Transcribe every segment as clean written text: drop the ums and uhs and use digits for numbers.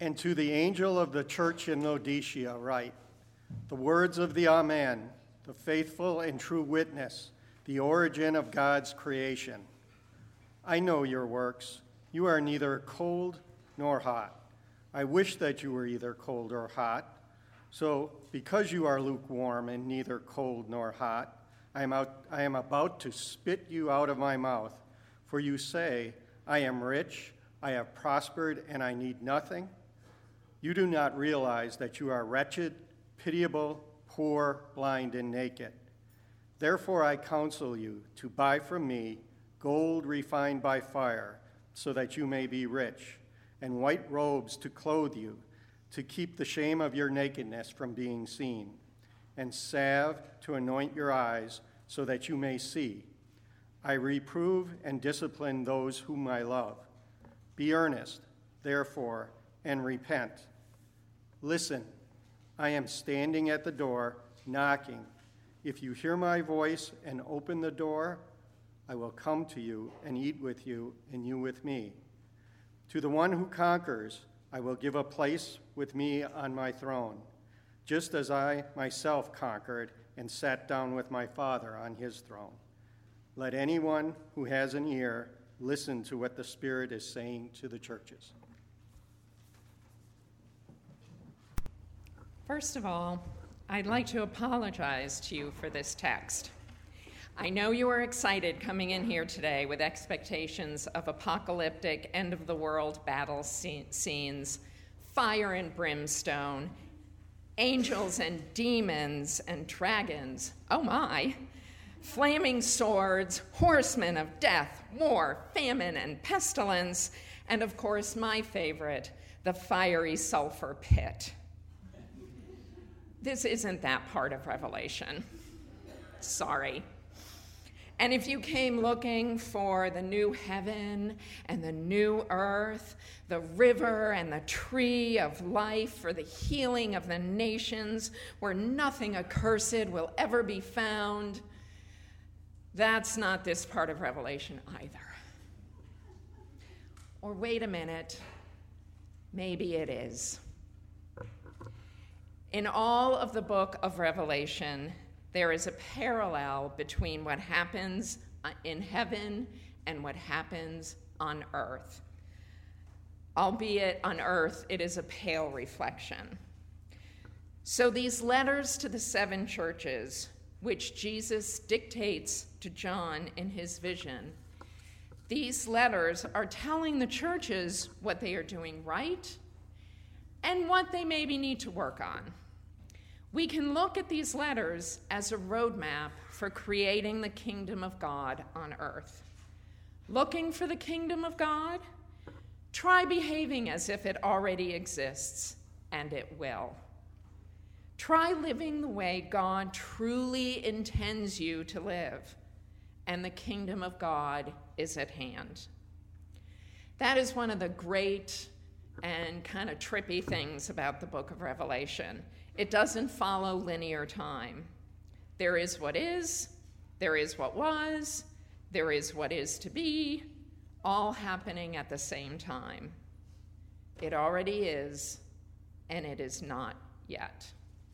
And to the angel of the church in Laodicea write, the words of the Amen, the faithful and true witness, the origin of God's creation. I know your works. You are neither cold nor hot. I wish that you were either cold or hot. So, because you are lukewarm and neither cold nor hot, I am about to spit you out of my mouth. For you say, I am rich, I have prospered, and I need nothing. You do not realize that you are wretched, pitiable, poor, blind, and naked. Therefore I counsel you to buy from me gold refined by fire, so that you may be rich, and white robes to clothe you, to keep the shame of your nakedness from being seen, and salve to anoint your eyes, so that you may see. I reprove and discipline those whom I love. Be earnest, therefore, and repent. Listen, I am standing at the door, knocking. If you hear my voice and open the door, I will come to you and eat with you, and you with me. To the one who conquers, I will give a place with me on my throne, just as I myself conquered and sat down with my Father on his throne. Let anyone who has an ear listen to what the Spirit is saying to the churches. First of all, I'd like to apologize to you for this text. I know you are excited coming in here today with expectations of apocalyptic, end-of-the-world battle scenes, fire and brimstone, angels and demons and dragons, oh my, flaming swords, horsemen of death, war, famine, and pestilence, and of course my favorite, the fiery sulfur pit. This isn't that part of Revelation. Sorry. And if you came looking for the new heaven and the new earth, the river and the tree of life for the healing of the nations, where nothing accursed will ever be found, that's not this part of Revelation either. Or wait a minute, maybe it is. In all of the book of Revelation, there is a parallel between what happens in heaven and what happens on earth. Albeit on earth, it is a pale reflection. So these letters to the 7 churches, which Jesus dictates to John in his vision, these letters are telling the churches what they are doing right and what they maybe need to work on. We can look at these letters as a roadmap for creating the kingdom of God on earth. Looking for the kingdom of God? Try behaving as if it already exists, and it will. Try living the way God truly intends you to live, and the kingdom of God is at hand. That is one of the great and kind of trippy things about the book of Revelation. It doesn't follow linear time. There is what is, there is what was, there is what is to be, all happening at the same time. It already is, and it is not yet.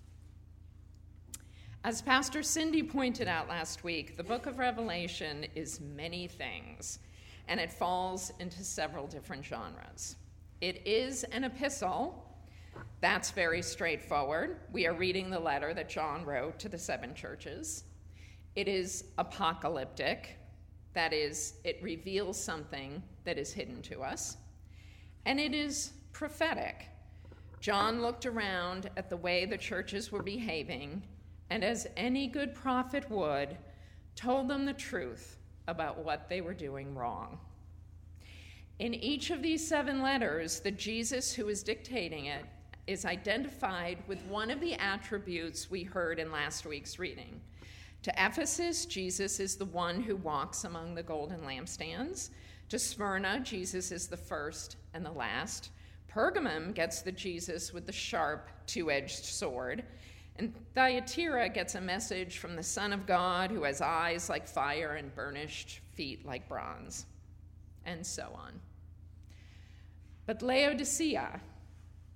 As Pastor Cindy pointed out last week, the book of Revelation is many things, and it falls into several different genres. It is an epistle. That's very straightforward. We are reading the letter that John wrote to the 7 churches. It is apocalyptic. That is, it reveals something that is hidden to us. And it is prophetic. John looked around at the way the churches were behaving, and as any good prophet would, told them the truth about what they were doing wrong. In each of these 7 letters, the Jesus who is dictating it is identified with one of the attributes we heard in last week's reading. To Ephesus, Jesus is the one who walks among the golden lampstands. To Smyrna, Jesus is the first and the last. Pergamum gets the Jesus with the sharp, 2-edged sword. And Thyatira gets a message from the Son of God who has eyes like fire and burnished feet like bronze. And so on. But Laodicea,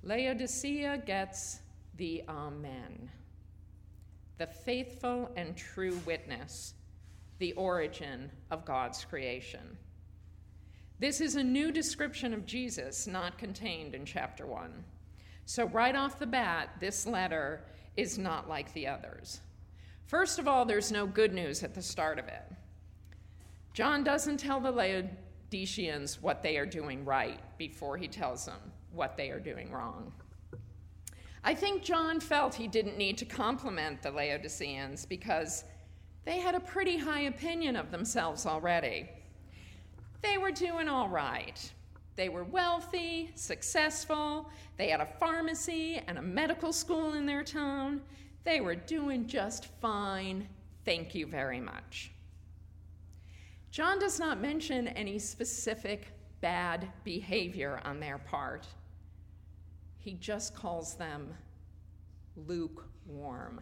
Laodicea gets the Amen, the faithful and true witness, the origin of God's creation. This is a new description of Jesus not contained in chapter 1. So right off the bat, this letter is not like the others. First of all, there's no good news at the start of it. John doesn't tell the Laodiceans what they are doing right before he tells them what they are doing wrong. I think John felt he didn't need to compliment the Laodiceans because they had a pretty high opinion of themselves already. They were doing all right. They were wealthy, successful, they had a pharmacy and a medical school in their town. They were doing just fine, thank you very much. John does not mention any specific bad behavior on their part. He just calls them lukewarm.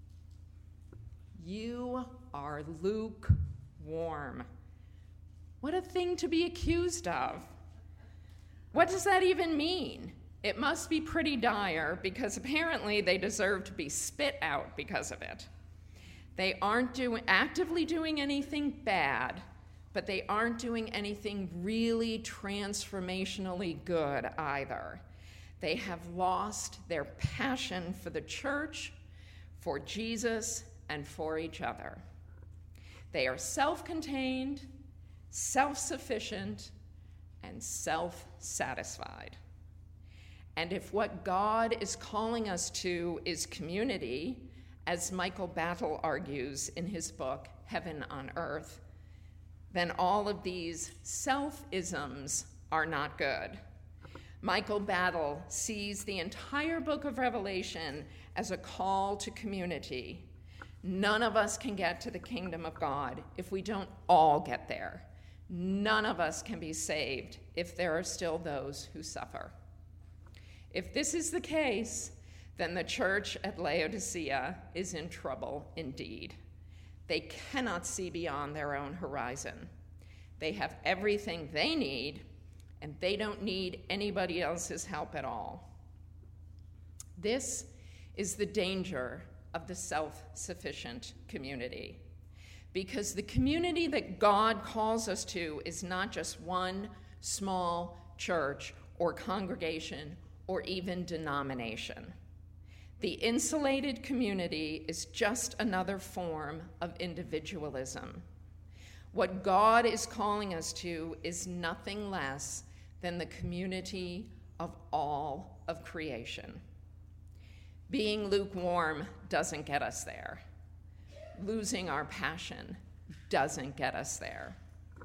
You are lukewarm. What a thing to be accused of. What does that even mean? It must be pretty dire because apparently they deserve to be spit out because of it. They aren't actively doing anything bad, but they aren't doing anything really transformationally good either. They have lost their passion for the church, for Jesus, and for each other. They are self-contained, self-sufficient, and self-satisfied. And if what God is calling us to is community, as Michael Battle argues in his book, Heaven on Earth, then all of these self-isms are not good. Michael Battle sees the entire book of Revelation as a call to community. None of us can get to the kingdom of God if we don't all get there. None of us can be saved if there are still those who suffer. If this is the case, then the church at Laodicea is in trouble indeed. They cannot see beyond their own horizon. They have everything they need, and they don't need anybody else's help at all. This is the danger of the self-sufficient community, because the community that God calls us to is not just one small church or congregation or even denomination. The insulated community is just another form of individualism. What God is calling us to is nothing less than the community of all of creation. Being lukewarm doesn't get us there. Losing our passion doesn't get us there.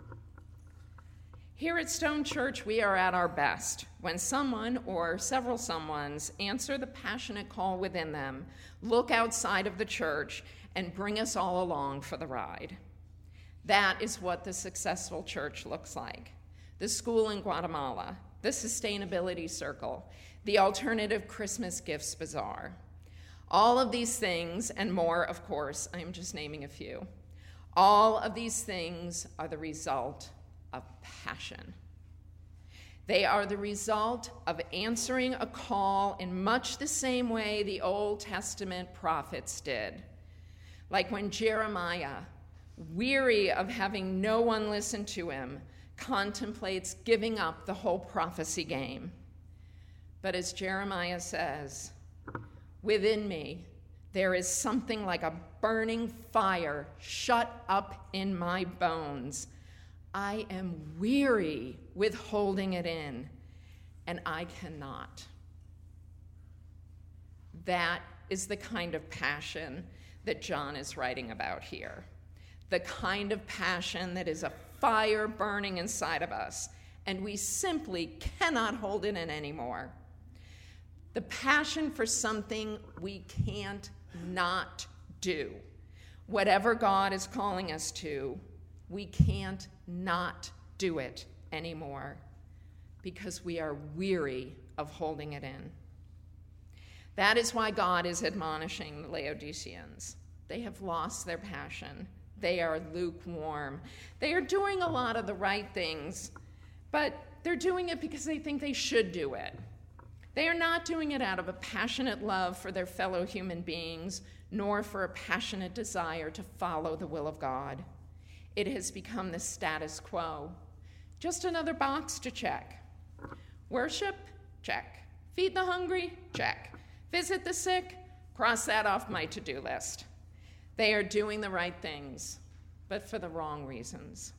Here at Stone Church, we are at our best when someone or several someones answer the passionate call within them, look outside of the church, and bring us all along for the ride. That is what the successful church looks like. The school in Guatemala, the sustainability circle, the alternative Christmas gifts bazaar. All of these things, and more, of course, I'm just naming a few. All of these things are the result of passion. They are the result of answering a call in much the same way the Old Testament prophets did. Like when Jeremiah, weary of having no one listen to him, contemplates giving up the whole prophecy game. But as Jeremiah says, within me, there is something like a burning fire shut up in my bones. I am weary with holding it in, and I cannot. That is the kind of passion that John is writing about here. The kind of passion that is a fire burning inside of us, and we simply cannot hold it in anymore. The passion for something we can't not do. Whatever God is calling us to, we can't not do it anymore because we are weary of holding it in. That is why God is admonishing the Laodiceans. They have lost their passion. They are lukewarm. They are doing a lot of the right things, but they're doing it because they think they should do it. They are not doing it out of a passionate love for their fellow human beings, nor for a passionate desire to follow the will of God. It has become the status quo. Just another box to check. Worship? Check. Feed the hungry? Check. Visit the sick? Cross that off my to-do list. They are doing the right things, but for the wrong reasons.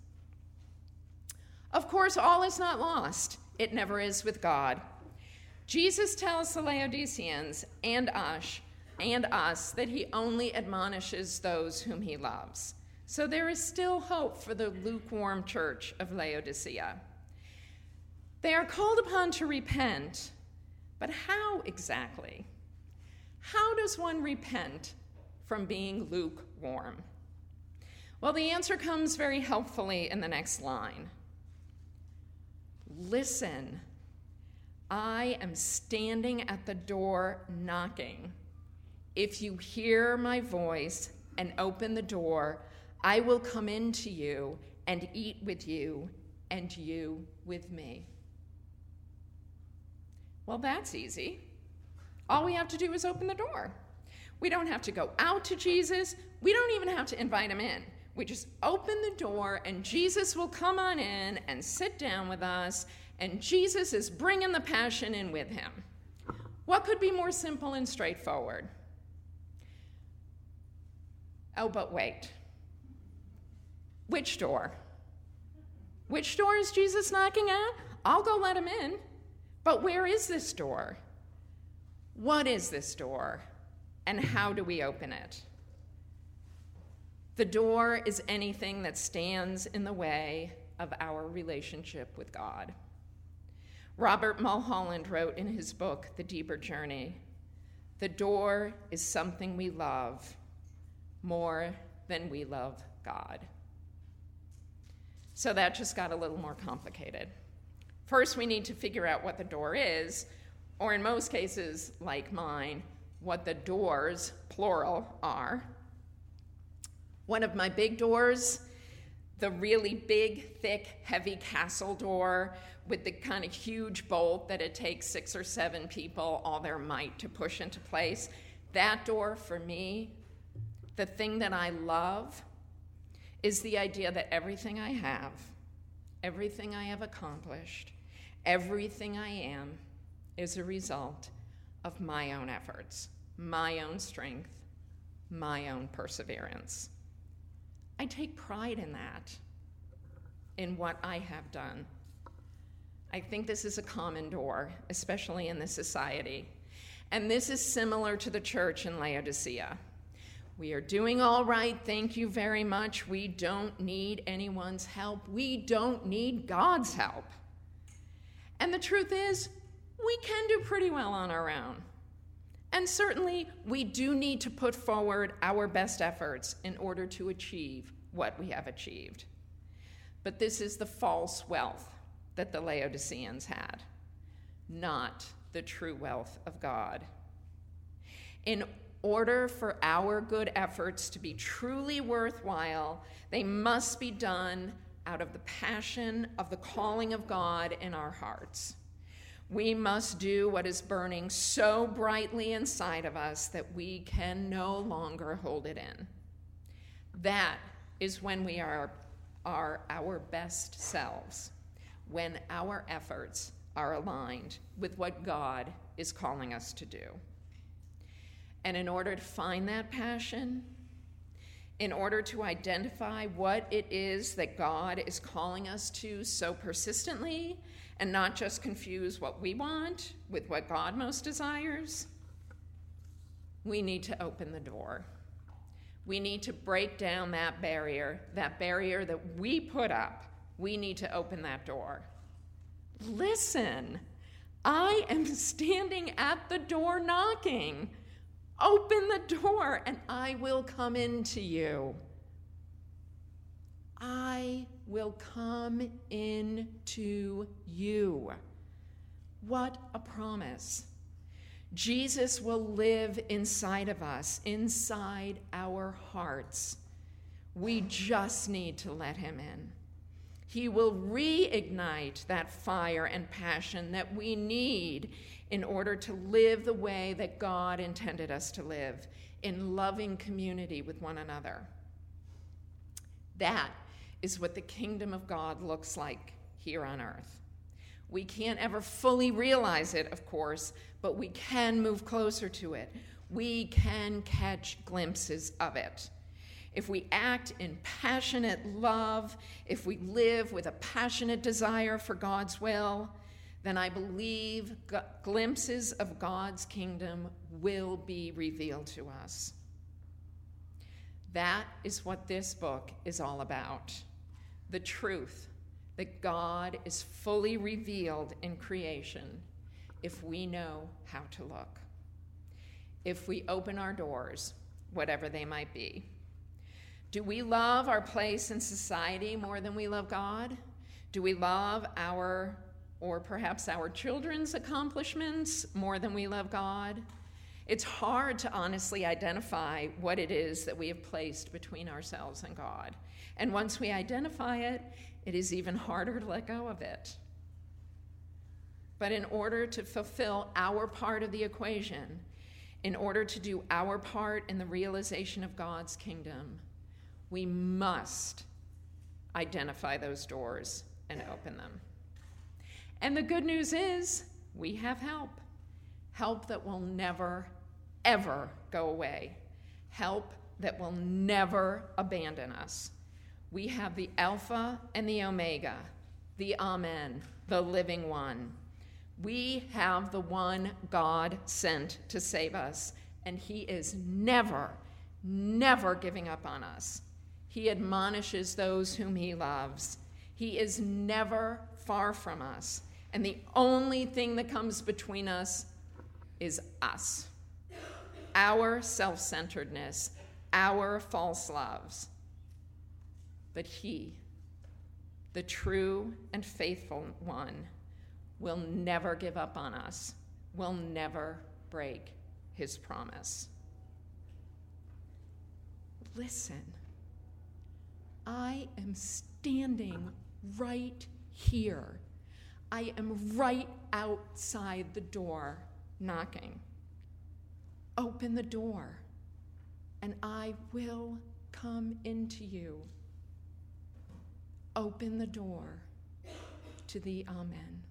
Of course, all is not lost. It never is with God. Jesus tells the Laodiceans and us that he only admonishes those whom he loves. So there is still hope for the lukewarm church of Laodicea. They are called upon to repent, but how exactly? How does one repent from being lukewarm? Well, the answer comes very helpfully in the next line. Listen, I am standing at the door knocking. If you hear my voice and open the door, I will come in to you and eat with you, and you with me. Well, that's easy. All we have to do is open the door. We don't have to go out to Jesus. We don't even have to invite him in. We just open the door, and Jesus will come on in and sit down with us, and Jesus is bringing the passion in with him. What could be more simple and straightforward? Oh, but wait. Which door? Which door is Jesus knocking at? I'll go let him in. But where is this door? What is this door? And how do we open it? The door is anything that stands in the way of our relationship with God. Robert Mulholland wrote in his book, The Deeper Journey, the door is something we love more than we love God. So that just got a little more complicated. First, we need to figure out what the door is, or in most cases, like mine, what the doors, plural, are. One of my big doors, the really big, thick, heavy castle door with the kind of huge bolt that it takes 6 or 7 people all their might to push into place, that door for me, the thing that I love, is the idea that everything I have accomplished, everything I am, is a result of my own efforts, my own strength, my own perseverance. I take pride in that, in what I have done. I think this is a common door, especially in this society. And this is similar to the church in Laodicea. We are doing all right, thank you very much. We don't need anyone's help. We don't need God's help. And the truth is, we can do pretty well on our own. And certainly, we do need to put forward our best efforts in order to achieve what we have achieved. But this is the false wealth that the Laodiceans had, not the true wealth of God. In order for our good efforts to be truly worthwhile, they must be done out of the passion of the calling of God in our hearts. We must do what is burning so brightly inside of us that we can no longer hold it in. That is when we are our best selves, when our efforts are aligned with what God is calling us to do. And in order to find that passion, in order to identify what it is that God is calling us to so persistently, and not just confuse what we want with what God most desires, we need to open the door. We need to break down that barrier that we put up. We need to open that door. Listen, I am standing at the door knocking. Open the door and I will come into you. I will come into you. What a promise. Jesus will live inside of us, inside our hearts. We just need to let him in. He will reignite that fire and passion that we need in order to live the way that God intended us to live, in loving community with one another. That is what the kingdom of God looks like here on earth. We can't ever fully realize it, of course, but we can move closer to it. We can catch glimpses of it. If we act in passionate love, if we live with a passionate desire for God's will, then I believe glimpses of God's kingdom will be revealed to us. That is what this book is all about. The truth that God is fully revealed in creation if we know how to look. If we open our doors, whatever they might be. Do we love our place in society more than we love God? Do we love or perhaps our children's accomplishments more than we love God? It's hard to honestly identify what it is that we have placed between ourselves and God. And once we identify it, it is even harder to let go of it. But in order to fulfill our part of the equation, in order to do our part in the realization of God's kingdom, we must identify those doors and open them. And the good news is we have help. Help that will never, ever go away. Help that will never abandon us. We have the Alpha and the Omega, the Amen, the living one. We have the one God sent to save us, and he is never, never giving up on us. He admonishes those whom he loves. He is never far from us, and the only thing that comes between us is us, our self-centeredness, our false loves. But he, the true and faithful one, will never give up on us, will never break his promise. Listen, I am standing right here. I am right outside the door knocking. Open the door, and I will come into you. Open the door to the Amen.